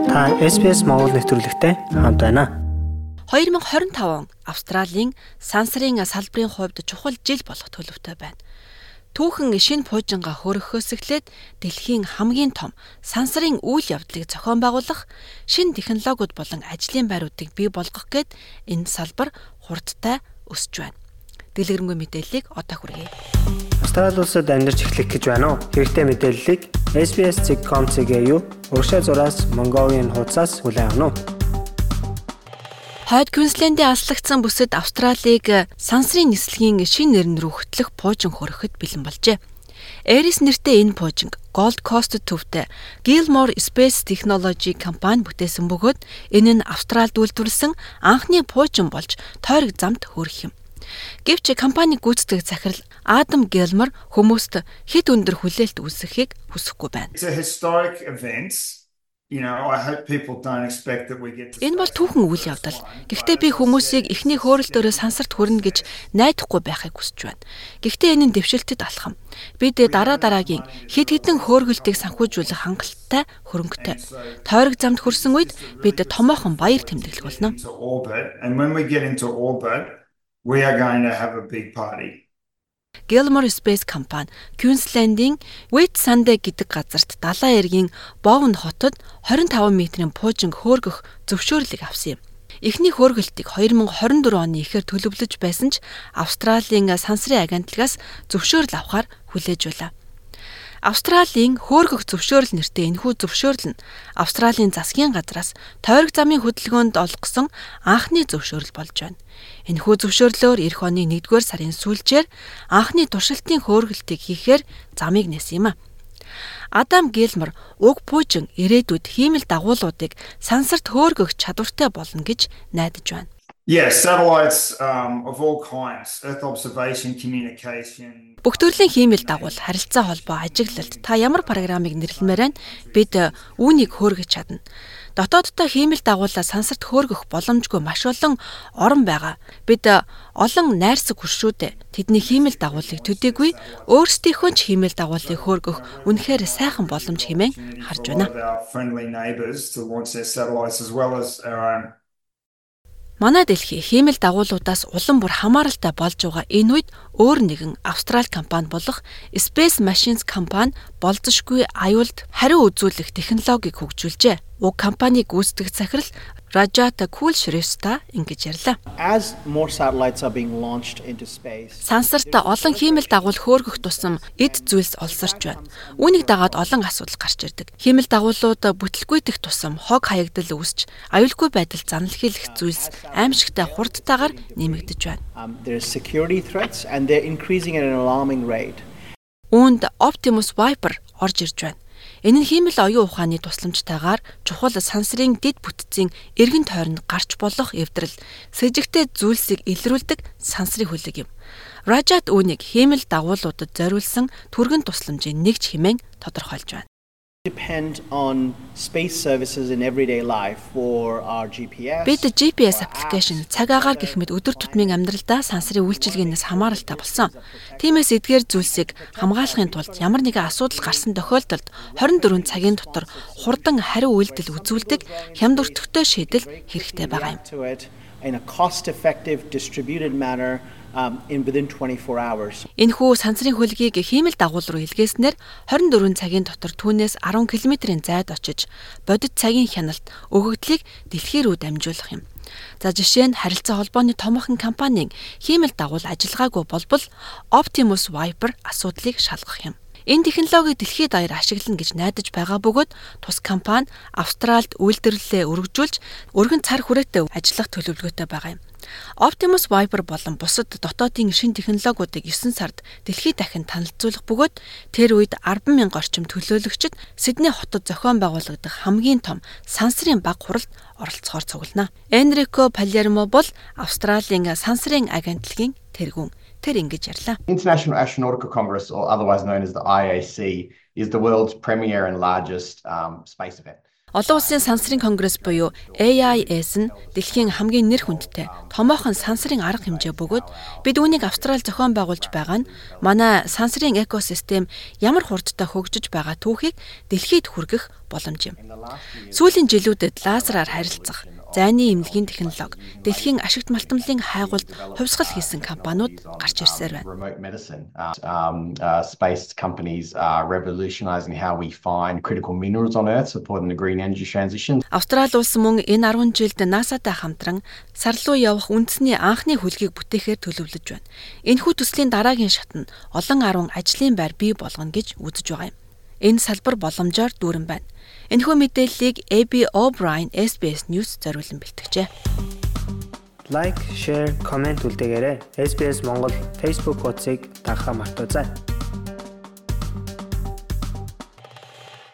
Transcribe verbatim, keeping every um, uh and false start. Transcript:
Та эс би эс Монгол нэвтрүүлэгтэй хамт байна. две тысячи двадцать пять он Австралийн сансрын салбарын хувьд чухал жил болох төлөвтэй байна. Түүхэн шинэ пуужингаа хөрөхөөс эхлээд дэлхийн хамгийн том сансрын үйл явдлыг зохион байгуулах, шинэ технологиуд болон ажлын байруудыг бий болгох гээд энэ салбар хурдтай өсөж байна. Дэлгэрэнгүй мэдээллийг одоо хүргэе. Австрали улсад амьдарч эхлэх гэж байна уу? Хэрэгтэй мэдээллийг эс би эс дот ком дот эй ю урагшаа зураас Mongolian хуудасаас хүлээн авах нь. Хойд Квинслендийн аслагдсан бүсэд Австралиг сансрын нислэгийн шинэ нэрнэр хөтлөх пуужин хөрөхөд бэлэн болжээ. Aeris нэртэй энэ пуужинг Gold Coast төвтэй Gilmore Space Technology компани бүтээсэн бөгөөд энэ нь Австралид үйлдвэрлэсэн анхны пуужин болж тойрог замд хүрэх юм. Гэвч компани гүйцэтгэх захирал Адам Gilmore хүмүүст хэд өндөр хүлээлт үүсгэхийг хүсэхгүй байна. It's a historic event. You know, I hope people don't expect that we get to. Энэ бол түүхэн үйл явдал. Гэхдээ би хүмүүсийг эхний хөөрөлтөөрөө сансарт хүрнэ гэж найдахгүй байхыг хүсэж байна. Гэхдээ энэ нь дэвшилтэд алхам. Бид дараа дараагийн хэд хэдэн хөөргөлтийг санхүүжүүлэх хангалттай хөрөнгөтэй. Тойрог замд хүрсэн үед бид томоохон баяр тэмдэглэх болно. And when we get into orbit, we are going to have a big party. Gilmore Space компани Квинслендийн Whitsunday гэдэг газарт далайн эргийн Bowen хотод двадцать пять метрийн пуужинг хөөргөх зөвшөөрлийг авсан юм. Эхний хөөргөлтийг две тысячи двадцать четыре оны эхээр төлөвлөж байсан ч Австралийн сансрын агентлагаас зөвшөөрөл авахар хүлээж байлаа. Австралийн хөөргөх зөвшөөрөл нэртэй энэхүү зөвшөөрөл нь Австралийн засгийн газраас тойрог замын хөдөлгөөнд олгосон анхны зөвшөөрөл болж байна. Энэхүү зөвшөөрлөөр эх оны нэгдүгээр сарын сүүлчээр анхны туршилтын хөөргөлтийг хийхээр замыг нээсэн юм а. Адам Gilmore уг пуужин ирээдүйд хиймэл дагуулуудыг сансарт хөөргөх чадвартай болно гэж найдаж байна. Yes, satellites um, of all kinds, Earth observation, communication. Бүх төрлийн хиймэл дагуул, харилцаа холбоо, ажиглалт та ямар программыг нэрлэмээр байна? Бид үүнийг хөөргөж чадна. Дотооддоо хиймэл дагуулаа сансарт хөөргөх боломжгүй маш олон орон байгаа. Бид олон найрсаг хуршүүдэ тэдний хиймэл дагуулыг төдийгүй өөрсдийнхөө ч хиймэл дагуулыг хөөргөх үнэхээр сайхан боломж хэмээн харж байна. Манай дэлхий хиймэл дагуулуудаас улам бүр хамааралтай болж байгаа энэ үед өөр нэгэн Австрали компани болох Space Machines компани болзошгүй аюулд хариу үзүүлэх технологиг хөгжүүлжээ. Уг компаниг гүйцэтгэх захирал Rajat Kulshrestha ингэж ярьлаа. As more satellites are being launched into space. Сансарт олон хиймэл дагуул хөөргөх тусам эд зүйлс олсорч байна. Үүнийг дагаад олон асуудал гарч ирдэг. Хиймэл дагуулууд бүтлгүйдэх тусам хог хаягдал үүсч, аюулгүй байдал занал хийх зүйлс аимшигтай хурдтайгаар нэмэгдэж байна. Um, there is security threats and they're increasing at an alarming rate. Үүнд Optimus Viper орж ирж байна. Энэ нь хиймэл оюун ухааны тусламжтайгаар чухал сансрын дэд бүтцийн эргэн тойронд гарч болох эвдрэл, сэжигтэй зүйлсийг илрүүлдэг сансрын хөлөг юм. Rajat үүнийг хиймэл дагуулуудад зориулсан түргэн тусламжийн нэгж хэмээн тодорхойлж байна. Depend on space services in everyday life for our G P S. Бид G P S application цаг агаар гэх мэт өдөр тутмын амьдралдаа сансрын үйлчилгээнээс хамааралтай болсон. Тиймээс эдгээр зүйлсийг хамгаалахын тулд ямар нэгэн асуудал гарсан тохиолдолд двадцать четыре цагийн дотор хурдан хариу үйлдэл үзүүлдэг хямд өртөгтэй шийдэл хэрэгтэй байгаа юм. In a cost-effective distributed manner um in within twenty-four hours. Энэхүү сансрын хөлгийг хиймэл дагуул руу илгээснээр двадцать четыре цагийн дотор түүнээс ten километрийн зайд очиж бодит цагийн хяналт өгөгдлийг дэлхий рүү дамжуулах юм. За жишээ нь харилцаа холбооны томоохон компанийн хиймэл дагуул ажиллагаагүй болбол Optimus Viper асуудлыг шалгах юм. Энэ технологи дэлхийд даяар ашиглана гэж найдаж байгаа бөгөөд тус компани Австралид үйлдвэрлэлээ өргөжүүлж өргөн цар хүрээтэй ажиллах төлөвлөгөөтэй байгаа юм. Optimus Viper болон бусад дотоодын шинэ технологиудыг нine сард дэлхийд дахин танилцуулах бөгөөд тэр үед ten thousand орчим төлөөлөгчид Сидней хотод зохион байгуулагдах хамгийн том сансрын баг хуралд оролцохоор цуглана. Enrico Palermo бол Австралийн сансрын агентлагийн тэргүүн. Тэр ингэж ярьлаа. International Astronautical Congress, or otherwise known as the I A C, is the world's premier and largest um, space event. Олон улсын сансрын конгресс буюу A I S нь дэлхийн хамгийн нэр хүндтэй томоохон сансрын арга хэмжээ бөгөөд бид үүнийг Австрали зохион байгуулж байгаа нь манай сансрын экосистем ямар хурдтай хөгжиж байгаа түүхийг дэлхийд хүргэх боломж юм. Сүүлийн жилүүдэд лазераар харилцах, зайны эмнэлгийн технологи, дэлхийн ашигт малтамлын хайгуулд хувьсгал хийсэн компаниуд гарч ирсээр байна. Remote medicine. Uh, um, uh, space companies are revolutionizing how we find critical minerals on Earth, supporting the green energy transition. Австрали улс мөн энэ арван жилд НАСА-тай хамтран сар руу явах үндэсний анхны хөлгийг бүтээхээр төлөвлөж байна. Энэхүү төслийн дараагийн шат нь олон арван ажлын байр бий болгоно гэж үзэж байгаа юм. Энэ салбар боломжоор дүүрэн байна. Энэхүү мэдээллийг Abby O'Brien эс би эс News зориулан бэлтгэжээ. Лайк, шеэр, комент үлдээгээрэй. эс би эс Монгол Facebook хуудсыг дагахаа мартаоцай.